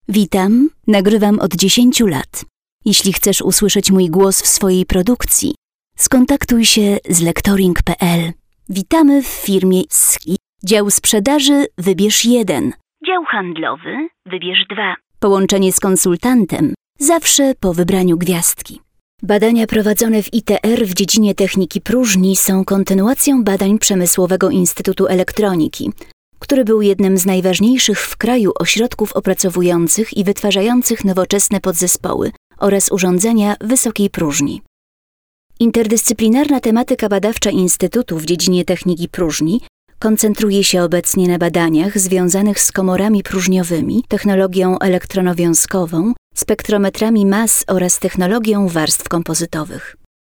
Witam, nagrywam od 10 lat. Jeśli chcesz usłyszeć mój głos w swojej produkcji, skontaktuj się z lektoring.pl. Witamy w firmie SKI. Dział sprzedaży wybierz 1. Dział handlowy wybierz 2. Połączenie z konsultantem zawsze po wybraniu gwiazdki. Badania prowadzone w ITR w dziedzinie techniki próżni są kontynuacją badań Przemysłowego Instytutu Elektroniki, który był jednym z najważniejszych w kraju ośrodków opracowujących i wytwarzających nowoczesne podzespoły oraz urządzenia wysokiej próżni. Interdyscyplinarna tematyka badawcza Instytutu w dziedzinie techniki próżni koncentruje się obecnie na badaniach związanych z komorami próżniowymi, technologią elektronowiązkową, spektrometrami mas oraz technologią warstw kompozytowych.